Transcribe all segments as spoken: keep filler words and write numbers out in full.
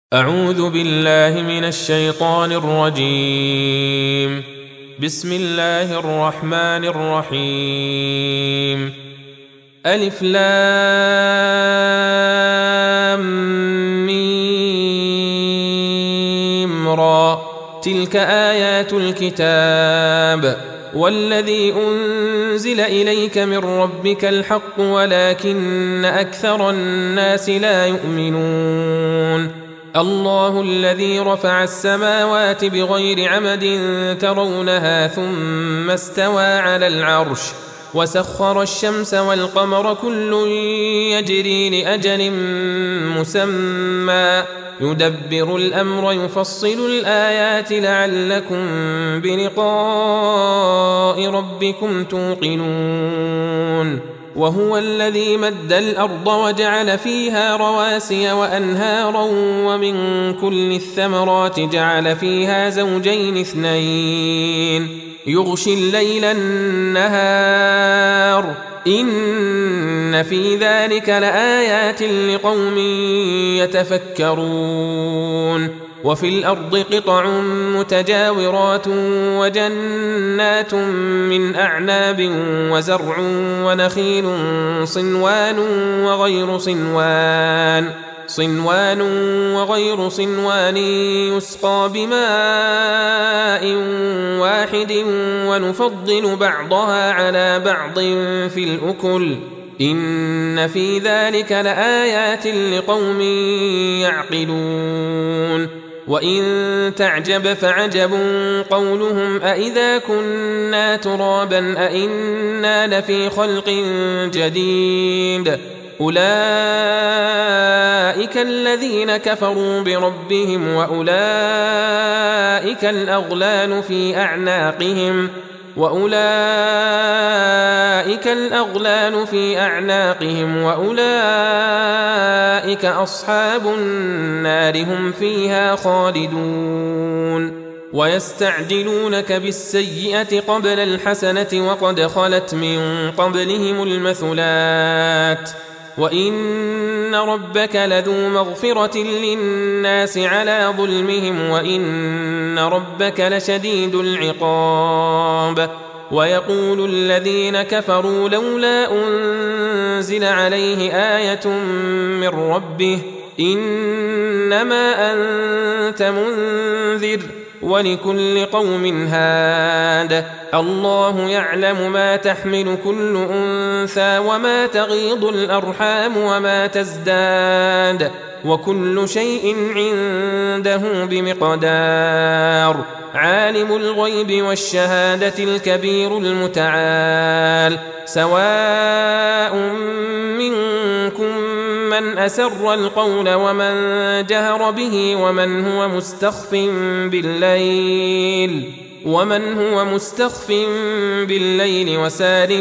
أعوذ بالله من الشيطان الرجيم. بسم الله الرحمن الرحيم. ألف لام ميم را. تلك آيات الكتاب والذي أنزل إليك من ربك الحق ولكن أكثر الناس لا يؤمنون. الله الذي رفع السماوات بغير عمد ترونها ثم استوى على العرش وسخر الشمس والقمر كل يجري لأجل مسمى يدبر الأمر يفصل الآيات لعلكم بلقاء ربكم توقنون. وهو الذي مد الأرض وجعل فيها رواسي وأنهارا ومن كل الثمرات جعل فيها زوجين اثنين يغشي الليل النهار إن في ذلك لآيات لقوم يتفكرون. وفي الأرض قطع متجاورات وجنات من أعناب وزرع ونخيل صنوان وغير صنوان صنوان وغير صنوان يسقى بماء واحد ونفضل بعضها على بعض في الأكل إن في ذلك لآيات لقوم يعقلون. وإن تعجب فعجب قولهم أإذا كنا ترابا أإنا لفي خلق جديد أولئك الذين كفروا بربهم وأولئك الأغلال في أعناقهم وأولئك الأغلال في أعناقهم وأولئك أصحاب النار هم فيها خالدون. ويستعجلونك بالسيئة قبل الحسنة وقد خلت من قبلهم المثلات وإن ربك لذو مغفرة للناس على ظلمهم وإن ربك لشديد العقاب. ويقول الذين كفروا لولا أنزل عليه آية من ربه إنما أنت منذر ولكل قوم هاد الله يعلم ما تحمل كل أنثى وما تغيض الأرحام وما تزداد وكل شيء عنده بمقدار. عالم الغيب والشهادة الكبير المتعال سواء منكم من أسر القول ومن جهر به ومن هو مستخف بالليل ومن هو مستخف بالليل وسارب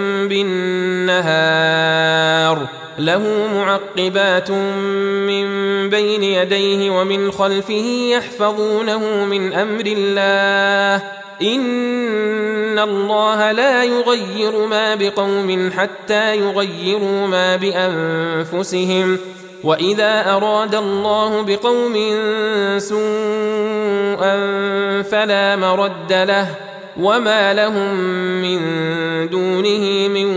بالنهار له معقبات من بين يديه ومن خلفه يحفظونه من أمر الله إن الله لا يغير ما بقوم حتى يغيروا ما بأنفسهم وإذا أراد الله بقوم سوءا فلا مرد له وما لهم من دونه من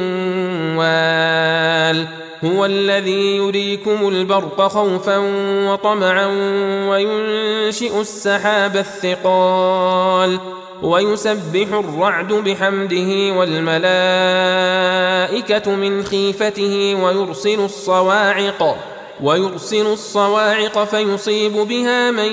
وال. هو الذي يريكم البرق خوفا وطمعا وينشئ السحاب الثقال ويسبح الرعد بحمده والملائكة من خيفته ويرسل الصواعق ويرسل الصواعق فيصيب بها من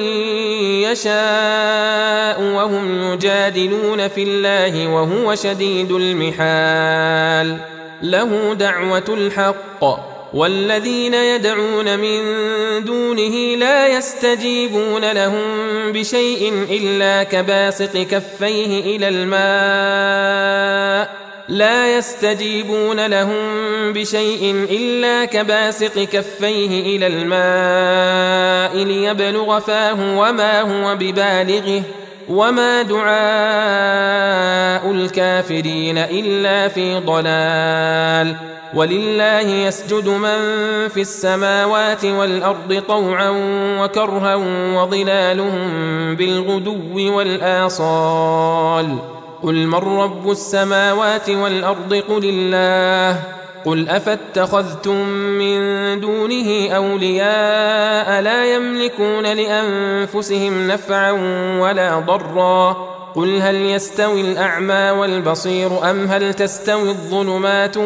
يشاء وهم يجادلون في الله وهو شديد المحال. له دعوة الحق والذين يدعون من دونه لا يستجيبون لهم بشيء إلا كباسط كفيه إلى الماء لا يستجيبون لهم بشيء إلا كباسط كفيه إلى الماء ليبلغ فاه وما هو ببالغه وما دعاء الكافرين إلا في ضلال. ولله يسجد من في السماوات والأرض طوعا وكرها وظلالهم بالغدو والآصال قل من رب السماوات والأرض قل الله قل أفاتخذتم من دونه أولياء لا يملكون لأنفسهم نفعا ولا ضرا قل هل يستوي الأعمى والبصير أم هل تستوي الظلمات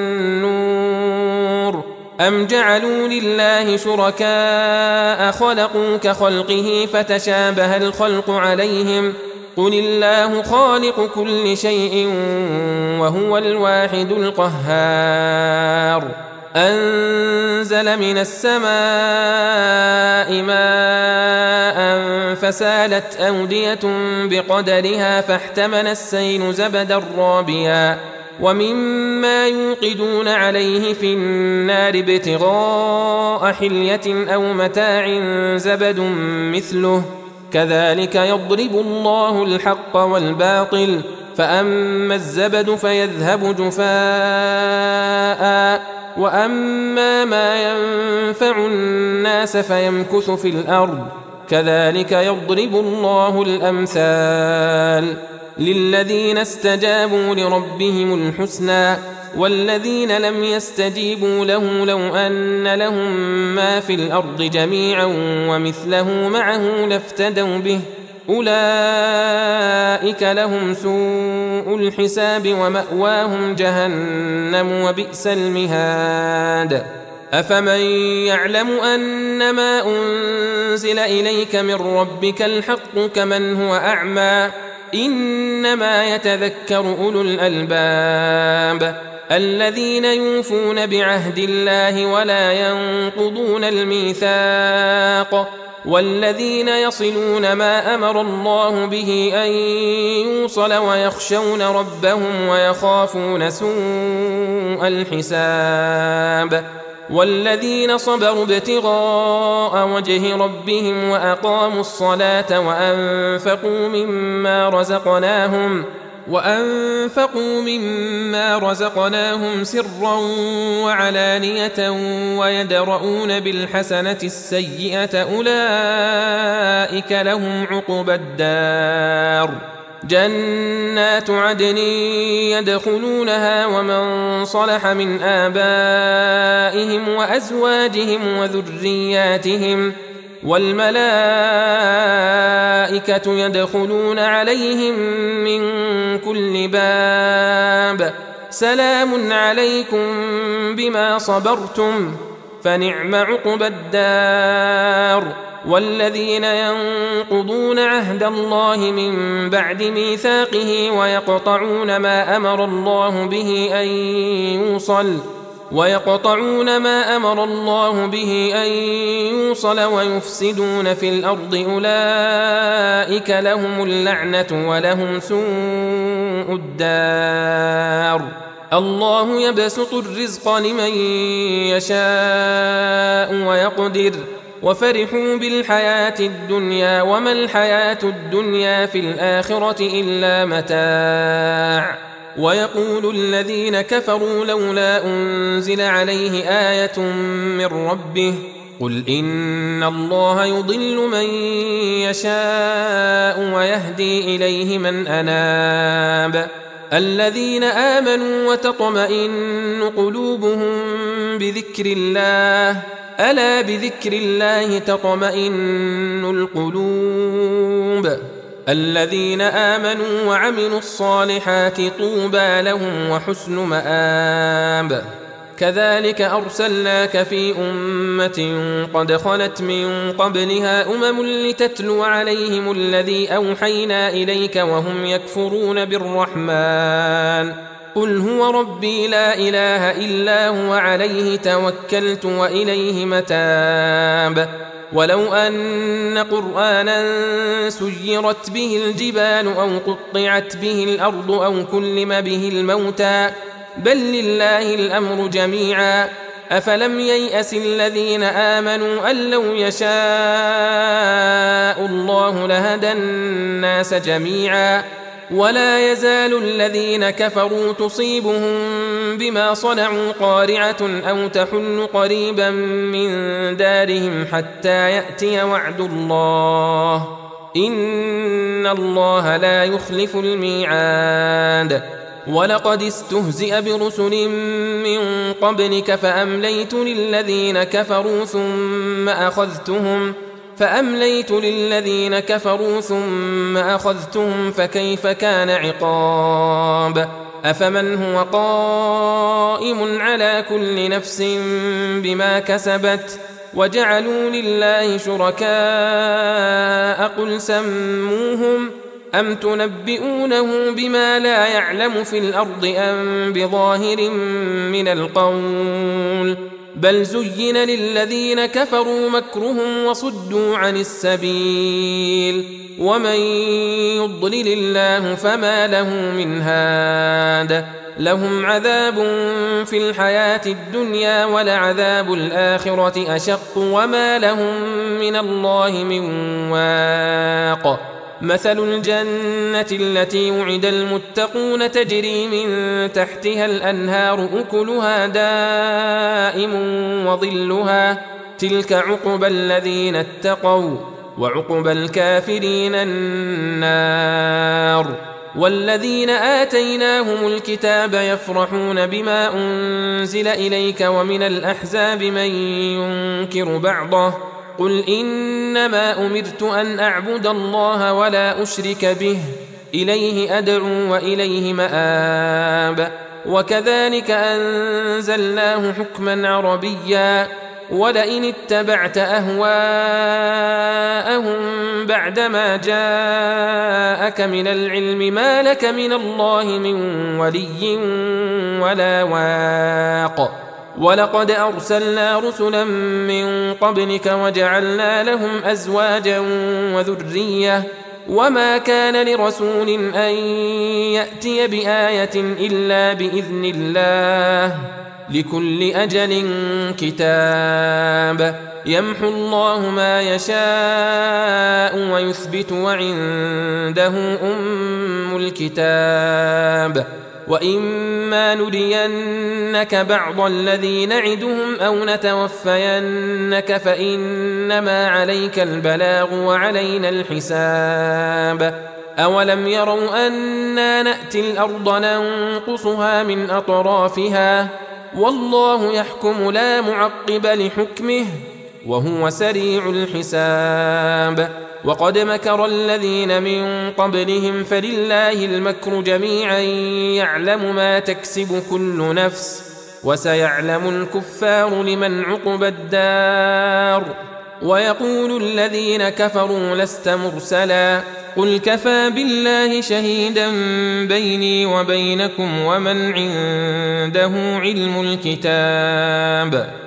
والنور أم جعلوا لله شركاء خلقوا كخلقه فتشابه الخلق عليهم قل الله خالق كل شيء وهو الواحد القهار أنزل من السماء ماء فسالت أودية بقدرها فاحتمل السيل زبدا رابيا ومما يوقدون عليه في النار ابتغاء حلية أو متاع زبد مثله كذلك يضرب الله الحق والباطل فأما الزبد فيذهب جفاء وأما ما ينفع الناس فيمكث في الأرض كذلك يضرب الله الأمثال للذين استجابوا لربهم الحسنى والذين لم يستجيبوا له لو أن لهم ما في الأرض جميعا ومثله معه لافتدوا به أولئك لهم سوء الحساب ومأواهم جهنم وبئس المهاد أفمن يعلم أنما أنزل إليك من ربك الحق كمن هو أعمى إنما يتذكر أولو الألباب الذين يوفون بعهد الله ولا ينقضون الميثاق والذين يصلون ما أمر الله به أن يوصل ويخشون ربهم ويخافون سوء الحساب والذين صبروا ابتغاء وجه ربهم وأقاموا الصلاة وأنفقوا مما رزقناهم وأنفقوا مما رزقناهم سرا وعلانية ويدرؤون بالحسنة السيئة أولئك لهم عقبى الدار جنات عدن يدخلونها ومن صلح من آبائهم وأزواجهم وذرياتهم والملائكة يدخلون عليهم من كل باب سلام عليكم بما صبرتم فنعم عقبى الدار والذين ينقضون عهد الله من بعد ميثاقه ويقطعون ما أمر الله به أن يوصل ويقطعون ما أمر الله به أن يوصل ويفسدون في الأرض أولئك لهم اللعنة ولهم سوء الدار الله يبسط الرزق لمن يشاء ويقدر وفرحوا بالحياة الدنيا وما الحياة الدنيا في الآخرة إلا متاع ويقول الذين كفروا لولا أنزل عليه آية من ربه قل إن الله يضل من يشاء ويهدي إليه من أناب الذين آمنوا وتطمئن قلوبهم بذكر الله ألا بذكر الله تطمئن القلوب الذين آمنوا وعملوا الصالحات طوبى لهم وحسن مآب كذلك أرسلناك في أمة قد خلت من قبلها أمم لتتلو عليهم الذي أوحينا إليك وهم يكفرون بالرحمن قل هو ربي لا إله إلا هو عليه توكلت وإليه متاب ولو أن قرآنا سيرت به الجبال أو قطعت به الأرض أو كلم به الموتى بل لله الأمر جميعا أفلم ييأس الذين آمنوا أن لو يشاء الله لهدى الناس جميعا ولا يزال الذين كفروا تصيبهم بما صنعوا قارعة أو تحل قريبا من دارهم حتى يأتي وعد الله إن الله لا يخلف الميعاد. ولقد استهزئ برسل من قبلك فأمليت للذين كفروا ثم أخذتهم فأمليت للذين كفروا ثم أخذتهم فكيف كان عقاب. أفمن هو قائم على كل نفس بما كسبت وجعلوا لله شركاء قل سموهم أم تنبئونه بما لا يعلم في الأرض أم بظاهر من القول بل زين للذين كفروا مكرهم وصدوا عن السبيل ومن يضلل الله فما له من هاد. لهم عذاب في الحياة الدنيا ولعذاب الآخرة أشق وما لهم من الله من واق. مثل الجنة التي وعد المتقون تجري من تحتها الأنهار أكلها دائم وظلها تلك عقبى الذين اتقوا وعقبى الكافرين النار. والذين آتيناهم الكتاب يفرحون بما أنزل إليك ومن الأحزاب من ينكر بعضه قل إنما أمرت أن أعبد الله ولا أشرك به إليه أدعو وإليه مآب. وكذلك أنزلناه حكما عربيا ولئن اتبعت أهواءهم بعدما جاءك من العلم ما لك من الله من ولي ولا واق. ولقد أرسلنا رسلا من قبلك وجعلنا لهم أزواجا وذرية وما كان لرسول أن يأتي بآية إلا بإذن الله لكل أجل كتاب. يمحو الله ما يشاء ويثبت وعنده أم الكتاب. وإما نرينك بعض الذي نعدهم أو نتوفينك فإنما عليك البلاغ وعلينا الحساب. أولم يروا أنا نأتي الأرض ننقصها من أطرافها والله يحكم لا معقب لحكمه وهو سريع الحساب. وقد مكر الذين من قبلهم فلله المكر جميعا يعلم ما تكسب كل نفس وسيعلم الكفار لمن عقبى الدار. ويقول الذين كفروا لست مرسلا قل كفى بالله شهيدا بيني وبينكم ومن عنده علم الكتاب.